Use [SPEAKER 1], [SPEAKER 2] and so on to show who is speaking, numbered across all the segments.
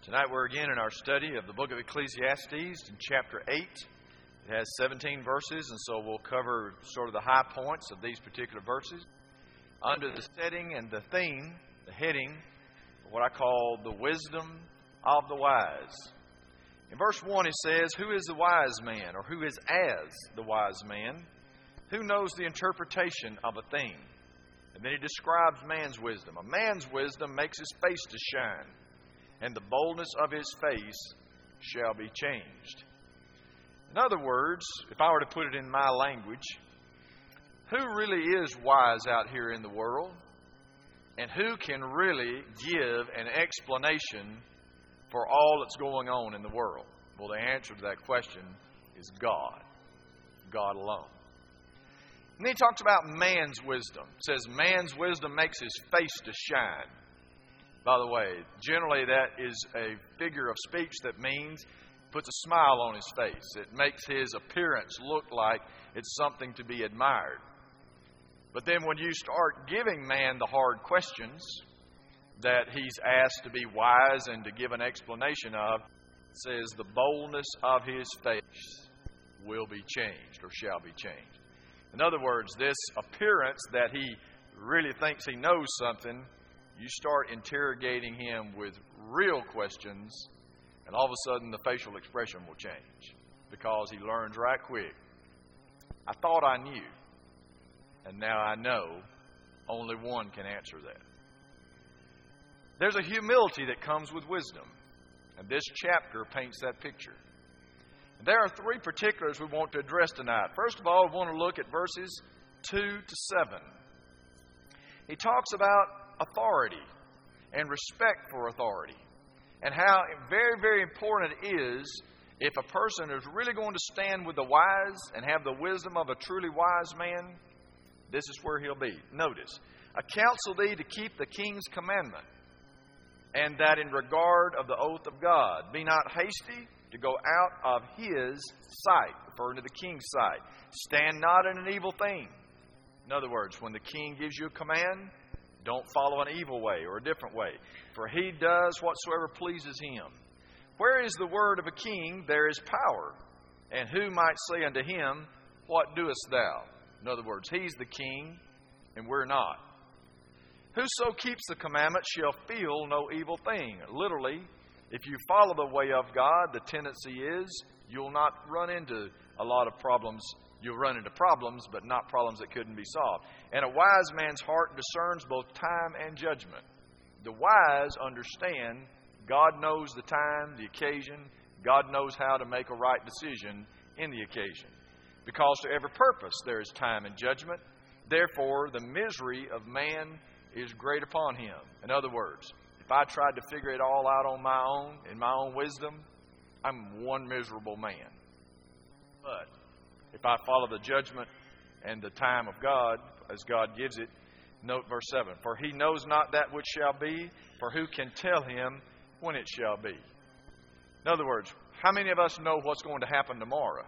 [SPEAKER 1] Tonight we're again in our study of the book of Ecclesiastes in chapter 8. It has 17 verses, and so we'll cover sort of the high points of these particular verses. Under the setting and the theme, the heading, what I call the wisdom of the wise. In verse 1 it says, "Who is the wise man, or who is as the wise man? Who knows the interpretation of a thing?" And then he describes man's wisdom. A man's wisdom makes his face to shine, and the boldness of his face shall be changed. In other words, if I were to put it in my language, who really is wise out here in the world? And who can really give an explanation for all that's going on in the world? Well, the answer to that question is God. God alone. And then he talks about man's wisdom. It says man's wisdom makes his face to shine. By the way, generally that is a figure of speech that means puts a smile on his face. It makes his appearance look like it's something to be admired. But then when you start giving man the hard questions that he's asked to be wise and to give an explanation of, it says the boldness of his face will be changed or shall be changed. In other words, this appearance that he really thinks he knows something, you start interrogating him with real questions, and all of a sudden the facial expression will change because he learns right quick. I thought I knew, and now I know only one can answer that. There's a humility that comes with wisdom, and this chapter paints that picture. And there are three particulars we want to address tonight. First of all, we want to look at verses 2 to 7. He talks about authority and respect for authority, and how very, very important it is if a person is really going to stand with the wise and have the wisdom of a truly wise man, this is where he'll be. Notice, I counsel thee to keep the king's commandment, and that in regard of the oath of God, be not hasty to go out of his sight, referring to the king's sight. Stand not in an evil thing. In other words, when the king gives you a command, don't follow an evil way or a different way, for he does whatsoever pleases him. Where is the word of a king, there is power. And who might say unto him, what doest thou? In other words, he's the king and we're not. Whoso keeps the commandment shall feel no evil thing. Literally, if you follow the way of God, the tendency is you'll not run into a lot of problems. You'll run into problems, but not problems that couldn't be solved. And a wise man's heart discerns both time and judgment. The wise understand God knows the time, the occasion. God knows how to make a right decision in the occasion. Because to every purpose there is time and judgment. Therefore, the misery of man is great upon him. In other words, if I tried to figure it all out on my own, in my own wisdom, I'm one miserable man. But if I follow the judgment and the time of God, as God gives it, note verse 7. For he knows not that which shall be, for who can tell him when it shall be? In other words, how many of us know what's going to happen tomorrow?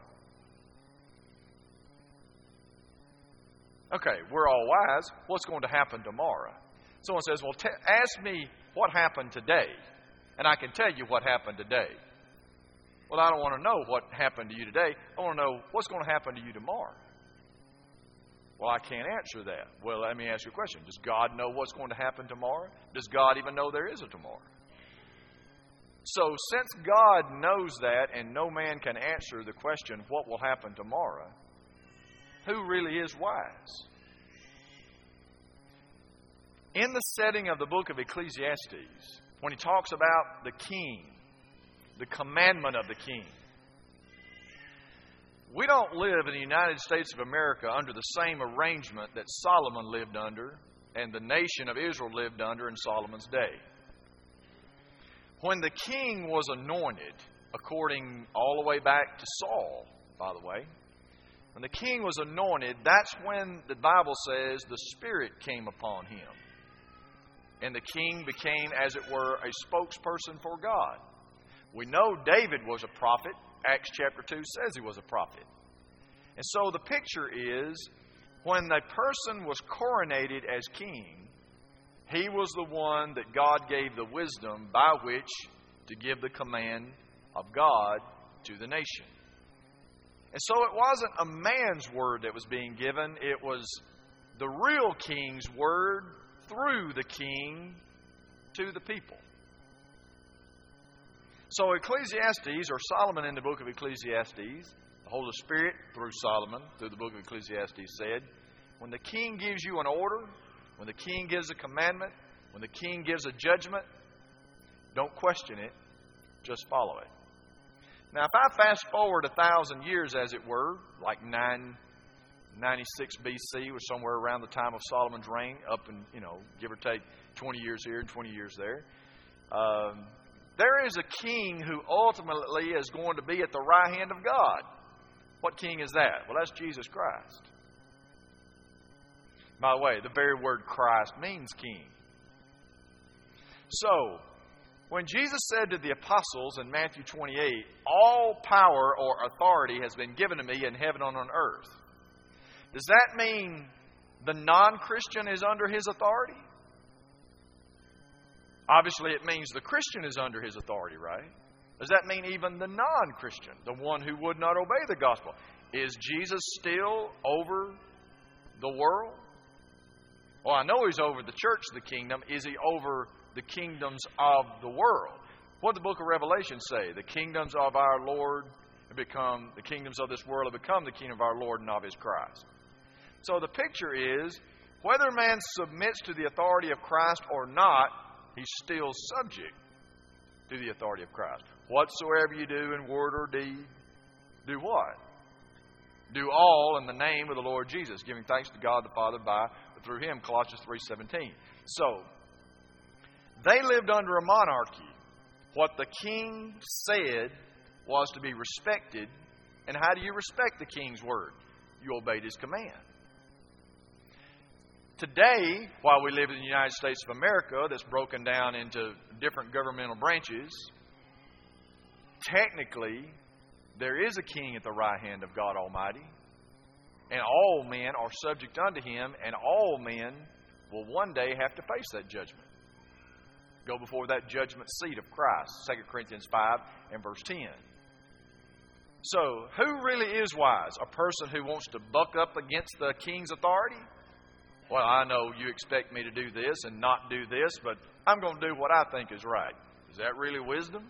[SPEAKER 1] Okay, we're all wise. What's going to happen tomorrow? Someone says, well, ask me what happened today, and I can tell you what happened today. Well, I don't want to know what happened to you today. I want to know what's going to happen to you tomorrow. Well, I can't answer that. Well, let me ask you a question. Does God know what's going to happen tomorrow? Does God even know there is a tomorrow? So, since God knows that and no man can answer the question, what will happen tomorrow, who really is wise? In the setting of the book of Ecclesiastes, when he talks about the king, the commandment of the king, we don't live in the United States of America under the same arrangement that Solomon lived under and the nation of Israel lived under in Solomon's day. When the king was anointed, according all the way back to Saul, by the way, when the king was anointed, that's when the Bible says the Spirit came upon him. And the king became, as it were, a spokesperson for God. We know David was a prophet. Acts chapter 2 says he was a prophet. And so the picture is, when the person was coronated as king, he was the one that God gave the wisdom by which to give the command of God to the nation. And so it wasn't a man's word that was being given. It was the real king's word through the king to the people. So Ecclesiastes, or Solomon in the book of Ecclesiastes, the Holy Spirit through Solomon, through the book of Ecclesiastes, said, when the king gives you an order, when the king gives a commandment, when the king gives a judgment, don't question it, just follow it. Now, if I fast forward 1,000 years, as it were, like 996 BC was somewhere around the time of Solomon's reign, up and, give or take 20 years here and 20 years there. There is a king who ultimately is going to be at the right hand of God. What king is that? Well, that's Jesus Christ. By the way, the very word Christ means king. So, when Jesus said to the apostles in Matthew 28, all power or authority has been given to me in heaven and on earth, does that mean the non-Christian is under his authority? Obviously, it means the Christian is under his authority, right? Does that mean even the non-Christian, the one who would not obey the gospel? Is Jesus still over the world? Well, I know He's over the church of the kingdom. Is He over the kingdoms of the world? What did the book of Revelation say? The kingdoms of our Lord have become, the kingdoms of this world have become the kingdom of our Lord and of His Christ. So the picture is, whether man submits to the authority of Christ or not, he's still subject to the authority of Christ. Whatsoever you do in word or deed, do what? Do all in the name of the Lord Jesus, giving thanks to God the Father through Him, Colossians 3:17. So, they lived under a monarchy. What the king said was to be respected. And how do you respect the king's word? You obeyed his command. Today, while we live in the United States of America, that's broken down into different governmental branches, technically, there is a king at the right hand of God Almighty, and all men are subject unto Him, and all men will one day have to face that judgment. Go before that judgment seat of Christ, 2 Corinthians 5 and verse 10. So, who really is wise? A person who wants to buck up against the king's authority? Well, I know you expect me to do this and not do this, but I'm going to do what I think is right. Is that really wisdom?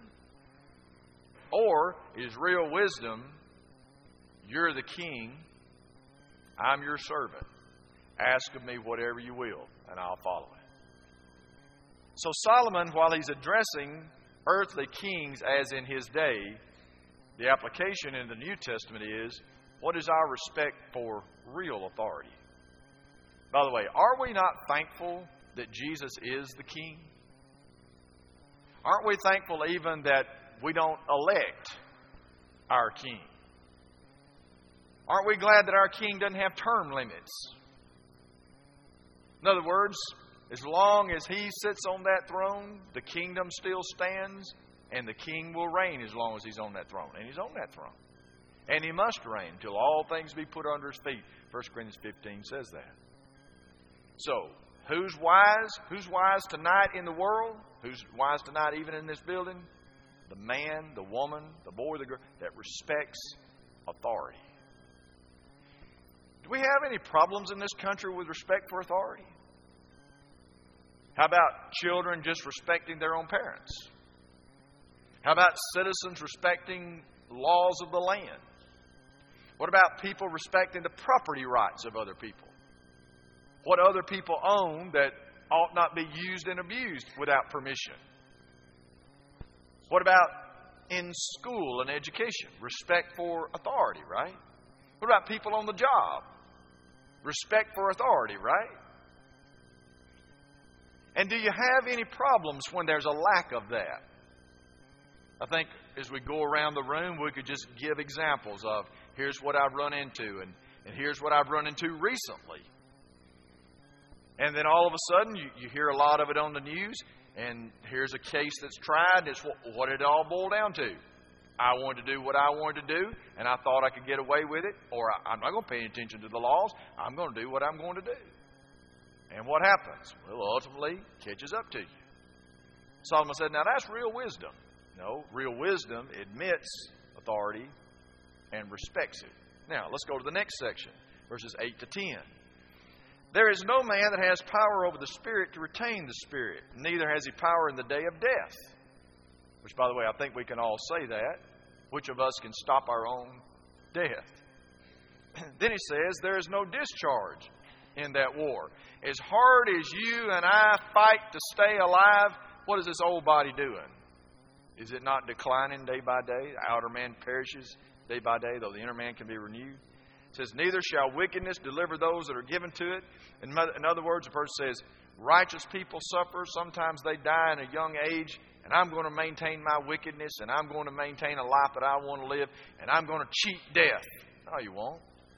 [SPEAKER 1] Or is real wisdom, you're the king, I'm your servant. Ask of me whatever you will, and I'll follow it. So Solomon, while he's addressing earthly kings as in his day, the application in the New Testament is, what is our respect for real authority? By the way, are we not thankful that Jesus is the king? Aren't we thankful even that we don't elect our king? Aren't we glad that our king doesn't have term limits? In other words, as long as he sits on that throne, the kingdom still stands, and the king will reign as long as he's on that throne. And he's on that throne. And he must reign until all things be put under his feet. 1 Corinthians 15 says that. So, who's wise? Who's wise tonight in the world? Who's wise tonight even in this building? The man, the woman, the boy, the girl that respects authority. Do we have any problems in this country with respect for authority? How about children just respecting their own parents? How about citizens respecting laws of the land? What about people respecting the property rights of other people? What other people own that ought not be used and abused without permission? What about in school and education? Respect for authority, right? What about people on the job? Respect for authority, right? And do you have any problems when there's a lack of that? I think as we go around the room, we could just give examples of here's what I've run into and here's what I've run into recently. And then all of a sudden, you hear a lot of it on the news, and here's a case that's tried. It's what did it all boil down to? I wanted to do what I wanted to do, and I thought I could get away with it, or I'm not going to pay attention to the laws. I'm going to do what I'm going to do. And what happens? Well, ultimately, catches up to you. Solomon said, now that's real wisdom. No, real wisdom admits authority and respects it. Now, let's go to the next section, verses 8 to 10. There is no man that has power over the Spirit to retain the Spirit, neither has he power in the day of death. Which, by the way, I think we can all say that. Which of us can stop our own death? Then he says, there is no discharge in that war. As hard as you and I fight to stay alive, what is this old body doing? Is it not declining day by day? The outer man perishes day by day, though the inner man can be renewed. It says, neither shall wickedness deliver those that are given to it. In other words, the person says, righteous people suffer. Sometimes they die in a young age, and I'm going to maintain my wickedness, and I'm going to maintain a life that I want to live, and I'm going to cheat death. No, you won't.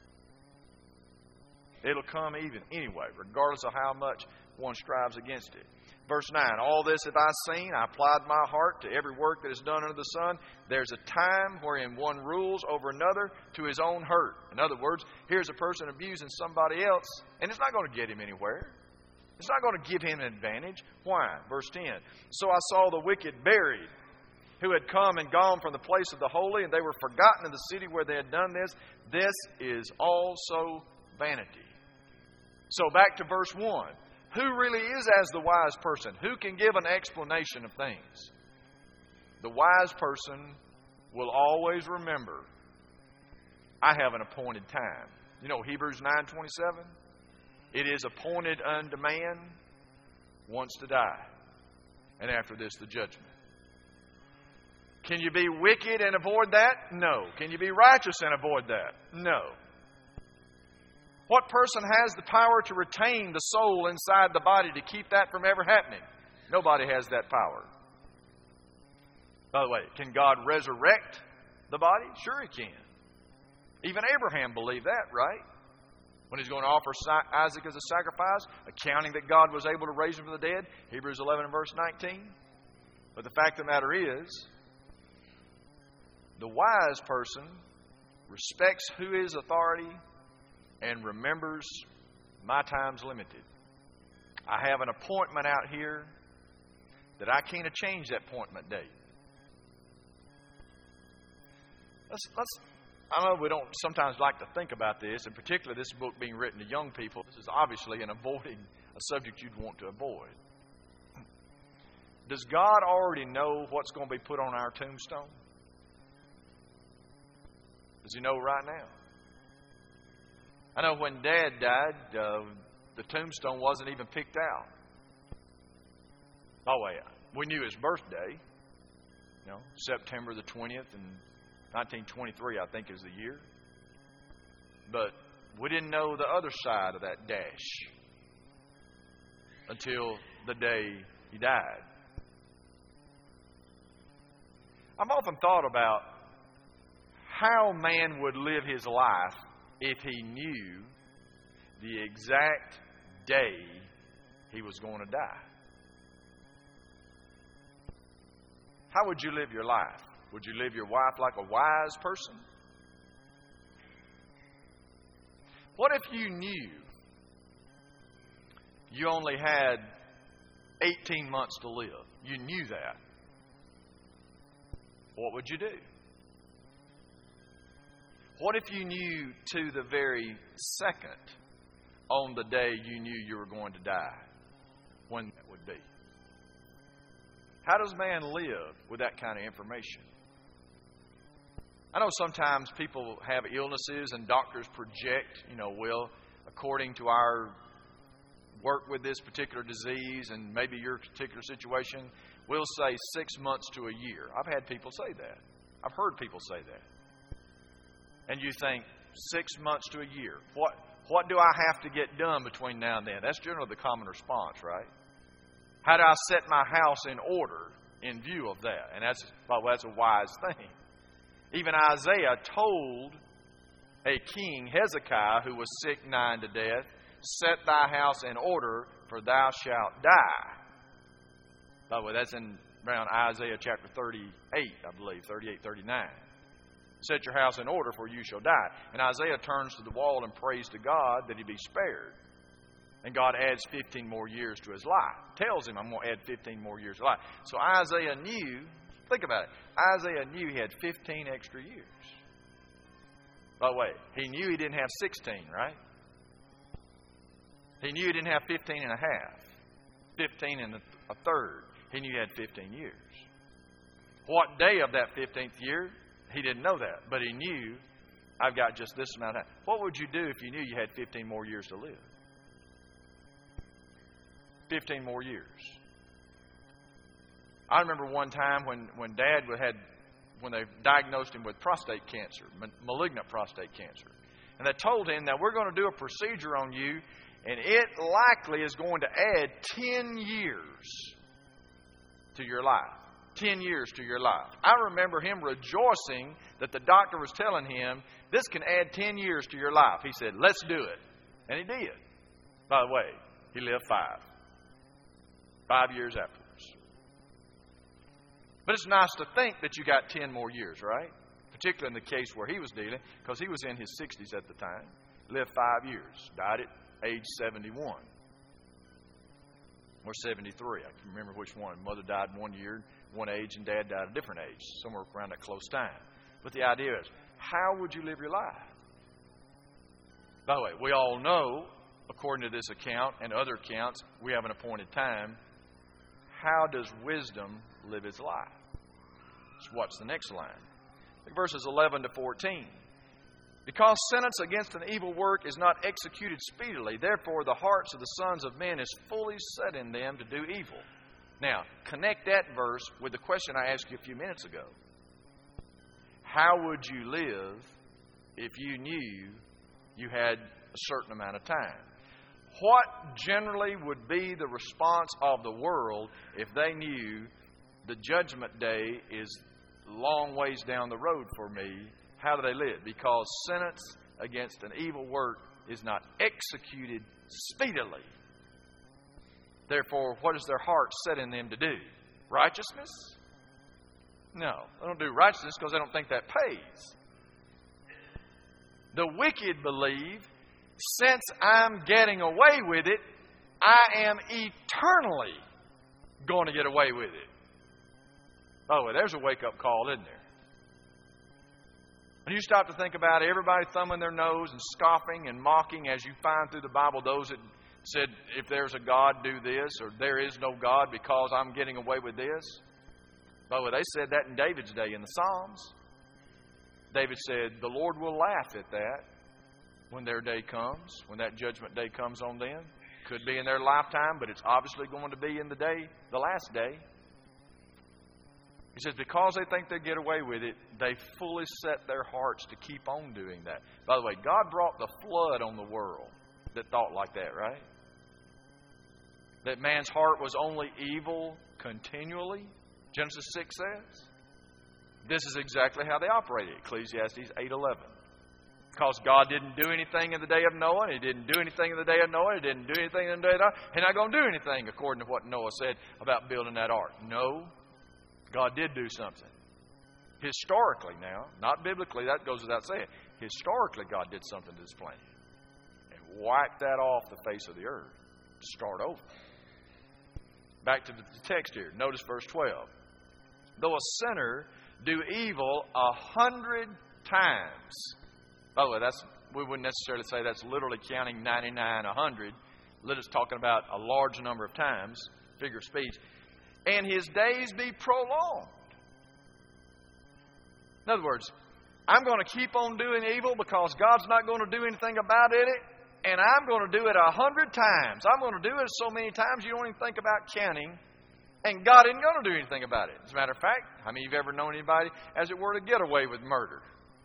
[SPEAKER 1] It'll come even anyway, regardless of how much one strives against it. Verse 9, all this have I seen, I applied my heart to every work that is done under the sun. There's a time wherein one rules over another to his own hurt. In other words, here's a person abusing somebody else, and it's not going to get him anywhere. It's not going to give him an advantage. Why? Verse 10, so I saw the wicked buried, who had come and gone from the place of the holy, and they were forgotten in the city where they had done this. This is also vanity. So back to verse 1. Who really is as the wise person? Who can give an explanation of things? The wise person will always remember, I have an appointed time. You know Hebrews 9:27? It is appointed unto man once to die, and after this the judgment. Can you be wicked and avoid that? No. Can you be righteous and avoid that? No. What person has the power to retain the soul inside the body to keep that from ever happening? Nobody has that power. By the way, can God resurrect the body? Sure He can. Even Abraham believed that, right? When he's going to offer Isaac as a sacrifice, accounting that God was able to raise him from the dead, Hebrews 11 and verse 19. But the fact of the matter is, the wise person respects who is authority and remembers my time's limited. I have an appointment out here that I can't change that appointment date. I know we don't sometimes like to think about this, in particular this book being written to young people. This is obviously a subject you'd want to avoid. Does God already know what's going to be put on our tombstone? Does He know right now? I know when Dad died, the tombstone wasn't even picked out. Oh, wait, we knew his birthday. You know, September the 20th and 1923, I think, is the year. But we didn't know the other side of that dash until the day he died. I've often thought about how man would live his life if he knew the exact day he was going to die. How would you live your life? Would you live your life like a wise person? What if you knew you only had 18 months to live? You knew that. What would you do? What if you knew to the very second on the day you knew you were going to die, when that would be? How does man live with that kind of information? I know sometimes people have illnesses and doctors project, well, according to our work with this particular disease and maybe your particular situation, we'll say 6 months to a year. I've had people say that. I've heard people say that. And you think, 6 months to a year. What do I have to get done between now and then? That's generally the common response, right? How do I set my house in order in view of that? And that's a wise thing. Even Isaiah told a king, Hezekiah, who was sick nigh to death, set thy house in order, for thou shalt die. By the way, that's in around Isaiah chapter 38, I believe, 38, 39. Set your house in order, for you shall die. And Isaiah turns to the wall and prays to God that he be spared. And God adds 15 more years to his life. Tells him, I'm going to add 15 more years to life. So Isaiah knew Think about it. Isaiah knew he had 15 extra years. By the way, he knew he didn't have 16, right? He knew he didn't have 15 and a half. 15 and a third. He knew he had 15 years. What day of that 15th year? He didn't know that. But he knew, I've got just this amount of time. What would you do if you knew you had 15 more years to live? 15 more years. I remember one time when Dad when they diagnosed him with prostate cancer, malignant prostate cancer. And they told him that we're going to do a procedure on you, and it likely is going to add 10 years to your life. 10 years to your life. I remember him rejoicing that the doctor was telling him, this can add 10 years to your life. He said, let's do it. And he did. By the way, he lived 5 years afterwards. But it's nice to think that you got 10 more years, right? Particularly in the case where he was dealing, because he was in his 60s at the time. Lived 5 years. Died at age 71. Or 73. I can remember which one. Mother died one year, one age, and Dad died at a different age. Somewhere around that close time. But the idea is, how would you live your life? By the way, we all know, according to this account and other accounts, we have an appointed time. How does wisdom live its life? Let's watch the next line. Look, verses 11 to 14. Because sentence against an evil work is not executed speedily, therefore the hearts of the sons of men is fully set in them to do evil. Now, connect that verse with the question I asked you a few minutes ago. How would you live if you knew you had a certain amount of time? What generally would be the response of the world if they knew the judgment day is a long ways down the road for me? How do they live? Because sentence against an evil work is not executed speedily. Therefore, what is their heart set in them to do? Righteousness? No, they don't do righteousness because they don't think that pays. The wicked believe, since I'm getting away with it, I am eternally going to get away with it. By the way, there's a wake-up call, isn't there? When you stop to think about everybody thumbing their nose and scoffing and mocking, as you find through the Bible those that said, if there's a God, do this, or there is no God because I'm getting away with this. By the way, they said that in David's day in the Psalms. David said, the Lord will laugh at that when their day comes, when that judgment day comes on them. Could be in their lifetime, but it's obviously going to be in the last day. He says, because they think they get away with it, they fully set their hearts to keep on doing that. By the way, God brought the flood on the world that thought like that, right? That man's heart was only evil continually, Genesis 6 says. This is exactly how they operated, Ecclesiastes 8:11. Because God didn't do anything in the day of Noah, He didn't do anything in the day of Noah, He didn't do anything in the day of Noah, He's not going to do anything according to what Noah said about building that ark. No, God did do something. Historically now, not biblically, that goes without saying. Historically, God did something to this planet. And wiped that off the face of the earth. Start over. Back to the text here. Notice verse 12. Though a sinner do evil 100 times. By the way, we wouldn't necessarily say that's literally counting 99, 100. Let us talking about a large number of times, figure of speech. And his days be prolonged. In other words, I'm going to keep on doing evil because God's not going to do anything about it. And I'm going to do it 100 times. I'm going to do it so many times you don't even think about counting. And God isn't going to do anything about it. As a matter of fact, how many of you have ever known anybody, as it were, to get away with murder?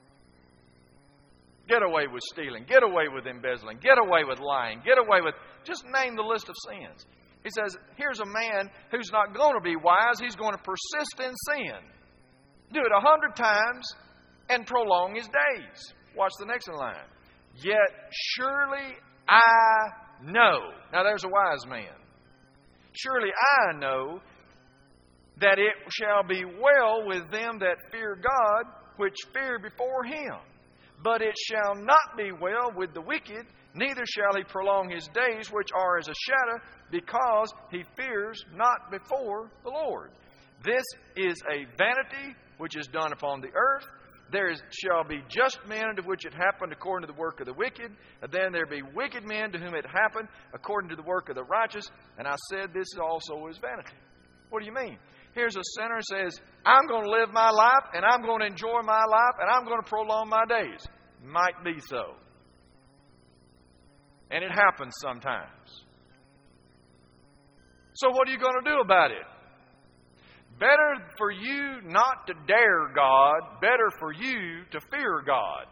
[SPEAKER 1] Get away with stealing. Get away with embezzling. Get away with lying. Get away with... Just name the list of sins. He says, here's a man who's not going to be wise. He's going to persist in sin. Do it 100 times and prolong his days. Watch the next line. Yet surely I know. Now there's a wise man. Surely I know that it shall be well with them that fear God, which fear before Him. But it shall not be well with the wicked, neither shall he prolong his days, which are as a shadow, because he fears not before the Lord. This is a vanity which is done upon the earth. Shall be just men unto which it happened according to the work of the wicked, and then there be wicked men to whom it happened according to the work of the righteous. And I said, this also is vanity. What do you mean? Here's a sinner who says, I'm going to live my life, and I'm going to enjoy my life, and I'm going to prolong my days. Might be so. And it happens sometimes. So what are you going to do about it? Better for you not to dare God, better for you to fear God.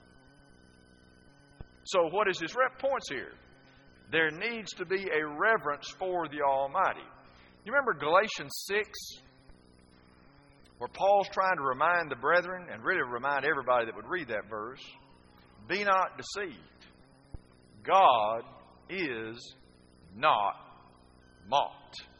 [SPEAKER 1] So what is his points here? There needs to be a reverence for the Almighty. You remember Galatians 6, where Paul's trying to remind the brethren, and really remind everybody that would read that verse, be not deceived. God is not mocked.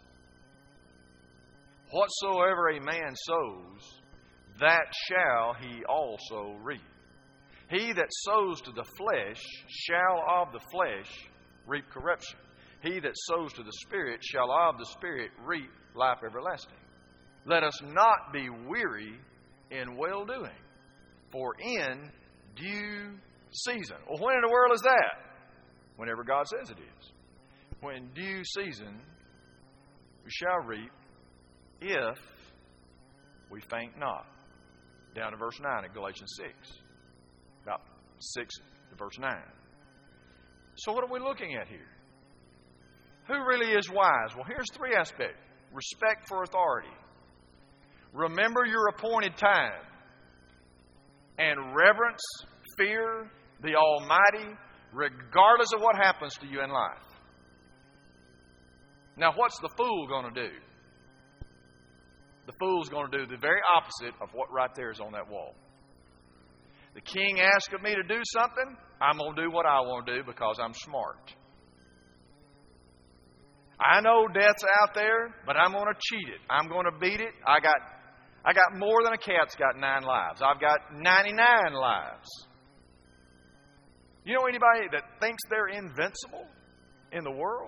[SPEAKER 1] Whatsoever a man sows, that shall he also reap. He that sows to the flesh shall of the flesh reap corruption. He that sows to the Spirit shall of the Spirit reap life everlasting. Let us not be weary in well-doing, for in due season. Well, when in the world is that? Whenever God says it is. When due season we shall reap, if we faint not. Down to verse 9 of Galatians 6. About 6 to verse 9. So what are we looking at here? Who really is wise? Well, here's three aspects. Respect for authority. Remember your appointed time. And reverence, fear the Almighty, regardless of what happens to you in life. Now, what's the fool going to do? The fool's going to do the very opposite of what right there is on that wall. The king asked of me to do something, I'm going to do what I want to do because I'm smart. I know death's out there, but I'm going to cheat it. I'm going to beat it. I got more than a cat's got 9 lives. I've got 99 lives. You know anybody that thinks they're invincible in the world?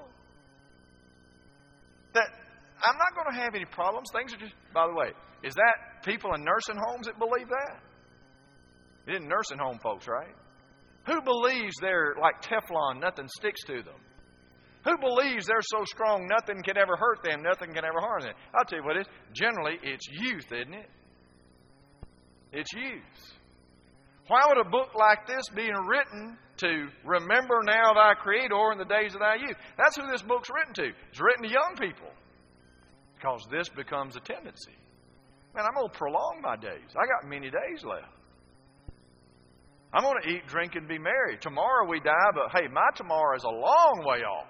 [SPEAKER 1] That I'm not going to have any problems. Things are just, by the way, is that people in nursing homes that believe that? It isn't nursing home folks, right? Who believes they're like Teflon, nothing sticks to them? Who believes they're so strong nothing can ever hurt them, nothing can ever harm them? I'll tell you what it is. Generally, it's youth, isn't it? It's youth. Why would a book like this be written to remember now thy Creator in the days of thy youth? That's who this book's written to. It's written to young people. Because this becomes a tendency. Man, I'm going to prolong my days. I got many days left. I'm going to eat, drink, and be merry. Tomorrow we die, but hey, my tomorrow is a long way off.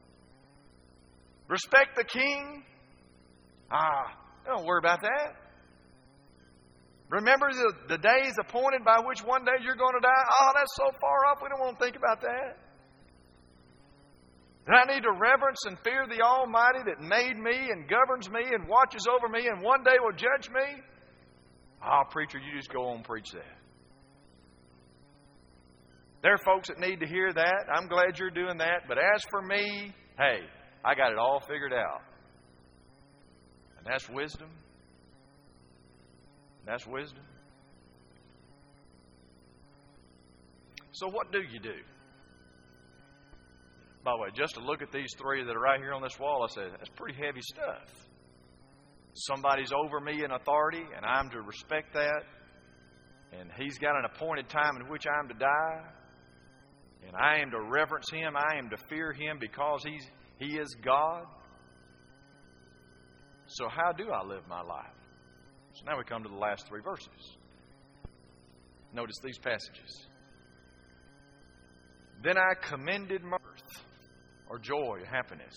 [SPEAKER 1] Respect the king. Don't worry about that. Remember the days appointed by which one day you're going to die? That's so far off, we don't want to think about that. And I need to reverence and fear the Almighty that made me and governs me and watches over me and one day will judge me? Preacher, you just go on and preach that. There are folks that need to hear that. I'm glad you're doing that. But as for me, hey, I got it all figured out. And that's wisdom. That's wisdom. So what do you do? By the way, just to look at these three that are right here on this wall, I said, that's pretty heavy stuff. Somebody's over me in authority, and I'm to respect that. And He's got an appointed time in which I'm to die. And I am to reverence Him. I am to fear Him because He is God. So how do I live my life? So now we come to the last three verses. Notice these passages. Then I commended mirth, or joy, happiness.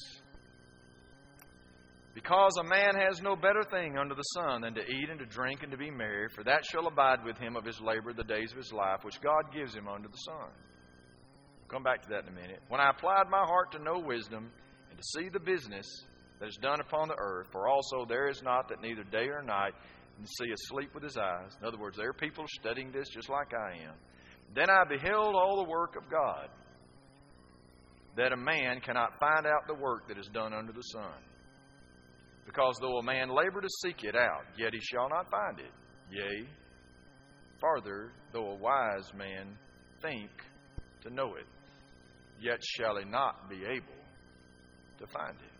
[SPEAKER 1] Because a man has no better thing under the sun than to eat and to drink and to be merry, for that shall abide with him of his labor the days of his life, which God gives him under the sun. We'll come back to that in a minute. When I applied my heart to know wisdom and to see the business that is done upon the earth, for also there is not that neither day or night and see asleep with his eyes. In other words, there are people studying this just like I am. Then I beheld all the work of God, that a man cannot find out the work that is done under the sun. Because though a man labor to seek it out, yet he shall not find it. Yea, farther, though a wise man think to know it, yet shall he not be able to find it.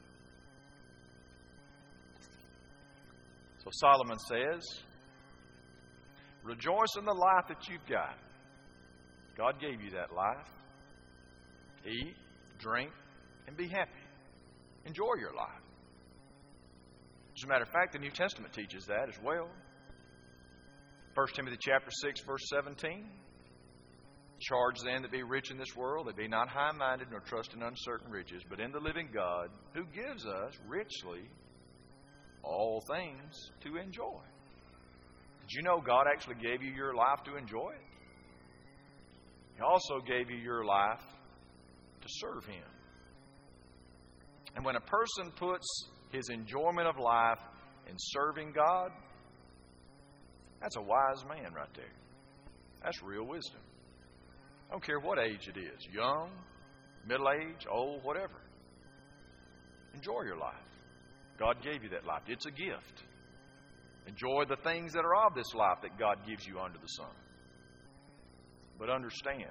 [SPEAKER 1] So Solomon says, rejoice in the life that you've got. God gave you that life. Eat, drink, and be happy. Enjoy your life. As a matter of fact, the New Testament teaches that as well. 1 Timothy chapter 6, verse 17. Charge then that be rich in this world, that be not high-minded, nor trust in uncertain riches, but in the living God, who gives us richly all things to enjoy. Did you know God actually gave you your life to enjoy it? He also gave you your life to serve Him. And when a person puts his enjoyment of life in serving God, that's a wise man right there. That's real wisdom. I don't care what age it is, young, middle age, old, whatever. Enjoy your life. God gave you that life. It's a gift. Enjoy the things that are of this life that God gives you under the sun. But understand,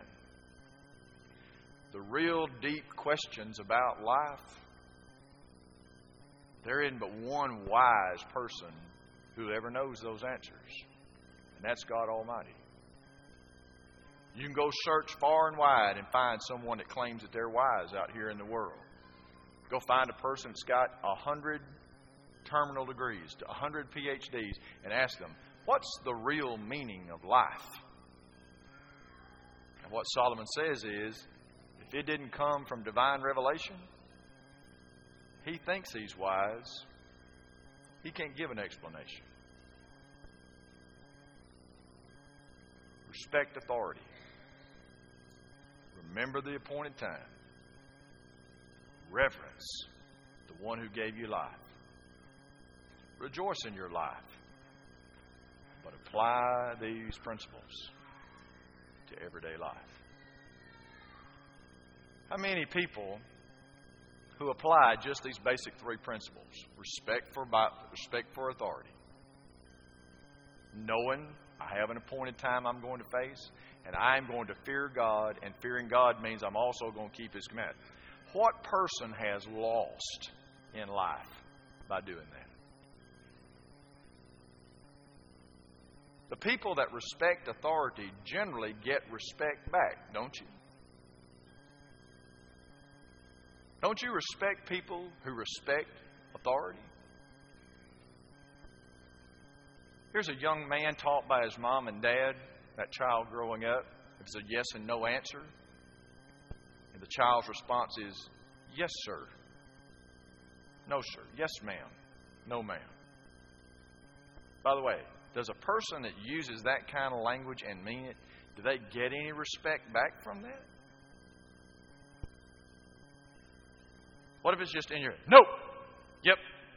[SPEAKER 1] the real deep questions about life, there isn't but one wise person who ever knows those answers, and that's God Almighty. You can go search far and wide and find someone that claims that they're wise out here in the world. Go find a person that's got 100 terminal degrees, 100 PhDs, and ask them, what's the real meaning of life? And what Solomon says is, if it didn't come from divine revelation, he thinks he's wise. He can't give an explanation. Respect authority. Remember the appointed time. Reverence the one who gave you life. Rejoice in your life. But apply these principles to everyday life. How many people who apply just these basic three principles? Respect for authority. Knowing I have an appointed time I'm going to face, and I'm going to fear God, and fearing God means I'm also going to keep His command. What person has lost in life by doing that? The people that respect authority generally get respect back, don't you? Don't you respect people who respect authority? Here's a young man taught by his mom and dad, that child growing up. It's a yes and no answer. And the child's response is, yes, sir. No, sir. Yes, ma'am. No, ma'am. By the way, does a person that uses that kind of language and mean it, do they get any respect back from that? What if it's just in your head? No. Yep.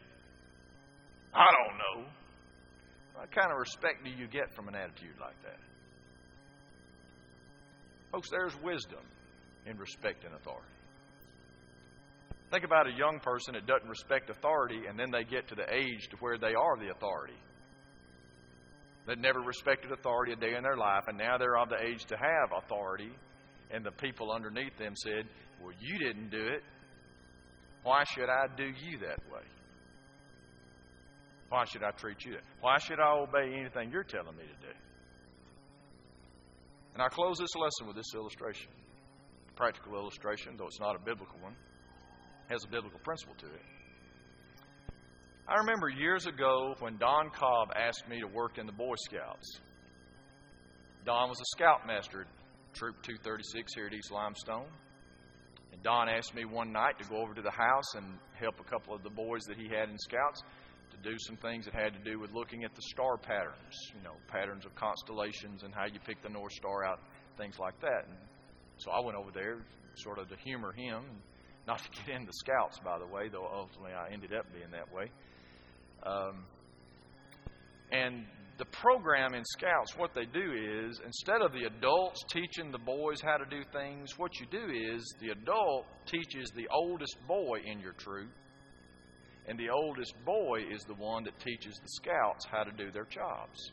[SPEAKER 1] I don't know. What kind of respect do you get from an attitude like that? Folks, there's wisdom in respecting authority. Think about a young person that doesn't respect authority, and then they get to the age to where they are the authority. They'd never respected authority a day in their life, and now they're of the age to have authority, and the people underneath them said, well, you didn't do it. Why should I do you that way? Why should I treat you that way? Why should I obey anything you're telling me to do? And I'll close this lesson with this illustration. A practical illustration, though it's not a biblical one. It has a biblical principle to it. I remember years ago when Don Cobb asked me to work in the Boy Scouts. Don was a scoutmaster at Troop 236 here at East Limestone. And Don asked me one night to go over to the house and help a couple of the boys that he had in Scouts to do some things that had to do with looking at the star patterns, patterns of constellations and how you pick the North Star out, things like that. And so I went over there sort of to humor him, not to get into Scouts, by the way, though ultimately I ended up being that way. And the program in Scouts, what they do is, instead of the adults teaching the boys how to do things, what you do is the adult teaches the oldest boy in your troop And the oldest boy is the one that teaches the scouts how to do their jobs.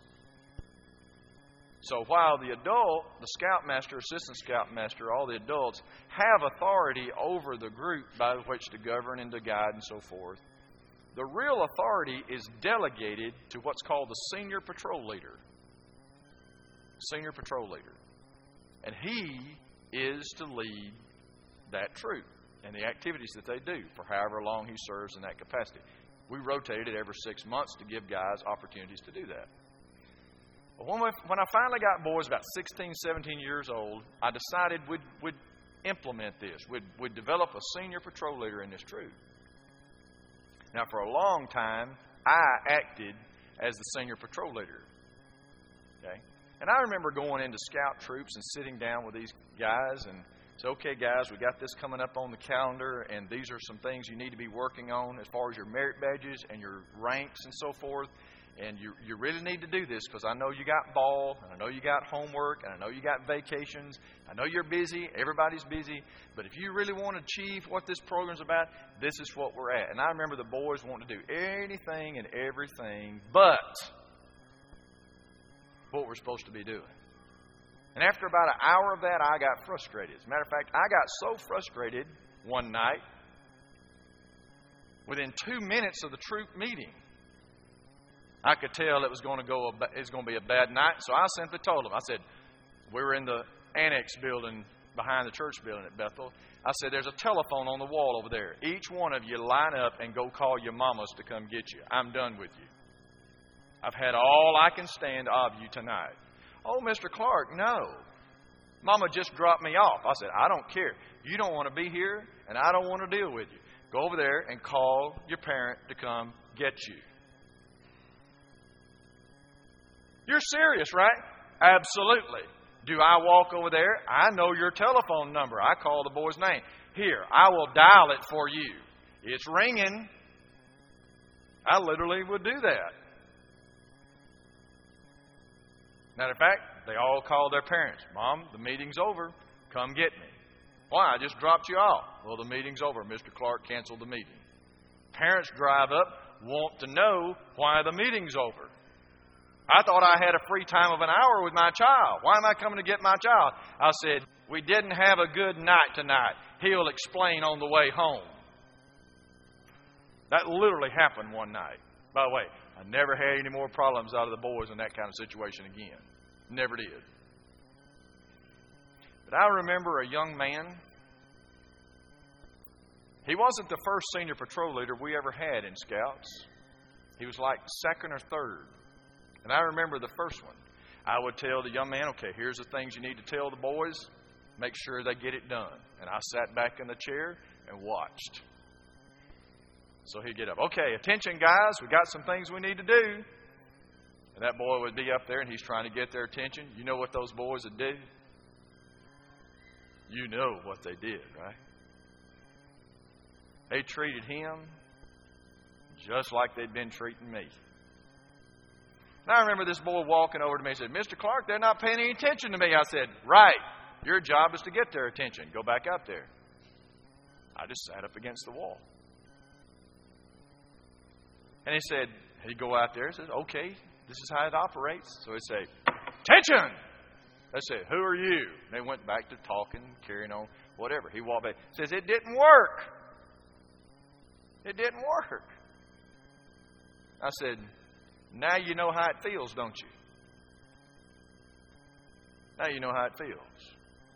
[SPEAKER 1] So while the adult, the scoutmaster, assistant scoutmaster, all the adults have authority over the group by which to govern and to guide and so forth, the real authority is delegated to what's called the senior patrol leader. Senior patrol leader. And he is to lead that troop and the activities that they do for however long he serves in that capacity. We rotated it every 6 months to give guys opportunities to do that. When I finally got boys about 16, 17 years old, I decided we'd implement this. We'd develop a senior patrol leader in this troop. Now, for a long time, I acted as the senior patrol leader. Okay? And I remember going into scout troops and sitting down with these guys and say, okay, guys, we got this coming up on the calendar, and these are some things you need to be working on as far as your merit badges and your ranks and so forth. And you really need to do this because I know you got ball, and I know you got homework, and I know you got vacations. I know you're busy. Everybody's busy. But if you really want to achieve what this program's about, this is what we're at. And I remember the boys wanting to do anything and everything but what we're supposed to be doing. And after about an hour of that, I got frustrated. As a matter of fact, I got so frustrated one night, within 2 minutes of the troop meeting, I could tell it was going to be a bad night. So I simply told them, I said, we were in the annex building behind the church building at Bethel. I said, there's a telephone on the wall over there. Each one of you line up and go call your mamas to come get you. I'm done with you. I've had all I can stand of you tonight. Oh, Mr. Clark, no. Mama just dropped me off. I said, I don't care. You don't want to be here, and I don't want to deal with you. Go over there and call your parent to come get you. You're serious, right? Absolutely. Do I walk over there? I know your telephone number. I call the boy's name. Here, I will dial it for you. It's ringing. I literally would do that. Matter of fact, they all called their parents. Mom, the meeting's over. Come get me. Why? I just dropped you off. Well, the meeting's over. Mr. Clark canceled the meeting. Parents drive up, want to know why the meeting's over. I thought I had a free time of an hour with my child. Why am I coming to get my child? I said, we didn't have a good night tonight. He'll explain on the way home. That literally happened one night. By the way, I never had any more problems out of the boys in that kind of situation again. Never did. But I remember a young man. He wasn't the first senior patrol leader we ever had in Scouts. He was like second or third. And I remember the first one. I would tell the young man, okay, here's the things you need to tell the boys. Make sure they get it done. And I sat back in the chair and watched. So he'd get up. Okay, attention, guys. We got some things we need to do. And that boy would be up there, and he's trying to get their attention. You know what those boys would do? You know what they did, right? They treated him just like they'd been treating me. And I remember this boy walking over to me and said, Mr. Clark, they're not paying any attention to me. I said, right. Your job is to get their attention. Go back out there. I just sat up against the wall. And he said, he'd go out there and says, okay, this is how it operates. So he'd say, attention! I said, who are you? And they went back to talking, carrying on, whatever. He walked back. Says, it didn't work. It didn't work. I said, now you know how it feels, don't you? Now you know how it feels.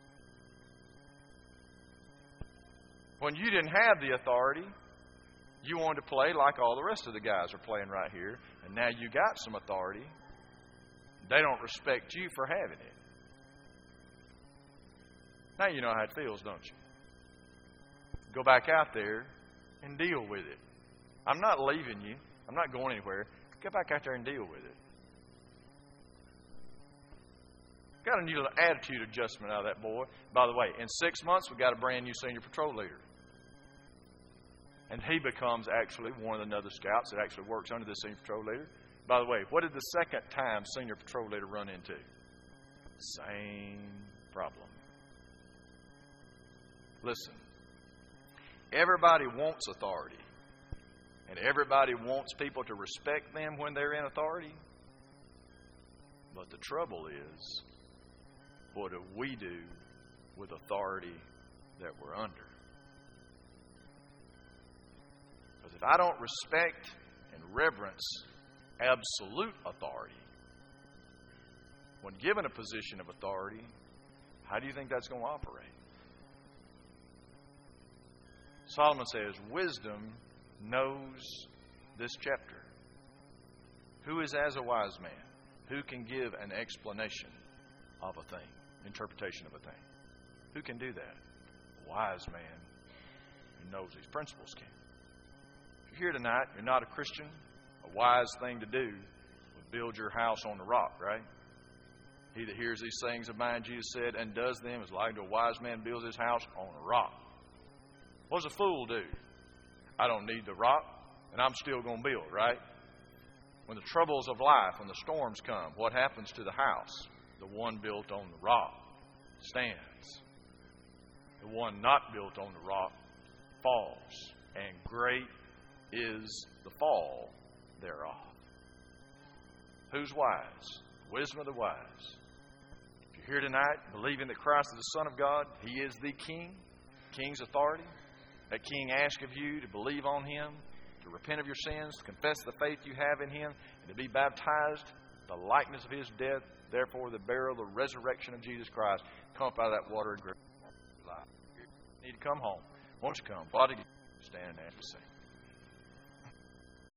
[SPEAKER 1] When you didn't have the authority, you wanted to play like all the rest of the guys are playing right here. And now you got some authority. They don't respect you for having it. Now you know how it feels, don't you? Go back out there and deal with it. I'm not leaving you. I'm not going anywhere. Get back out there and deal with it. Got a new attitude adjustment out of that boy. By the way, in 6 months, we got a brand new senior patrol leader. And he becomes actually one of the other scouts that actually works under the senior patrol leader. By the way, what did the second time senior patrol leader run into? Same problem. Listen, everybody wants authority. And everybody wants people to respect them when they're in authority. But the trouble is, what do we do with authority that we're under? Because if I don't respect and reverence absolute authority, when given a position of authority, how do you think that's going to operate? Solomon says, wisdom knows this chapter. Who is as a wise man? Who can give an explanation of a thing, interpretation of a thing? Who can do that? A wise man who knows these principles can. If you're here tonight, you're not a Christian, a wise thing to do would build your house on the rock, right? He that hears these things of mine, Jesus said, and does them is like to a wise man builds his house on a rock. What does a fool do? I don't need the rock, and I'm still going to build, right? When the troubles of life, when the storms come, what happens to the house? The one built on the rock stands. The one not built on the rock falls, and great is the fall thereof. Who's wise? Wisdom of the wise. If you're here tonight believing that Christ is the Son of God, He is the King, King's authority, that King asks of you to believe on Him, to repent of your sins, to confess the faith you have in Him, and to be baptized, the likeness of His death, therefore the burial, the resurrection of Jesus Christ, come up out of that water and life. You need to come home. Won't you come? Body, stand and sing.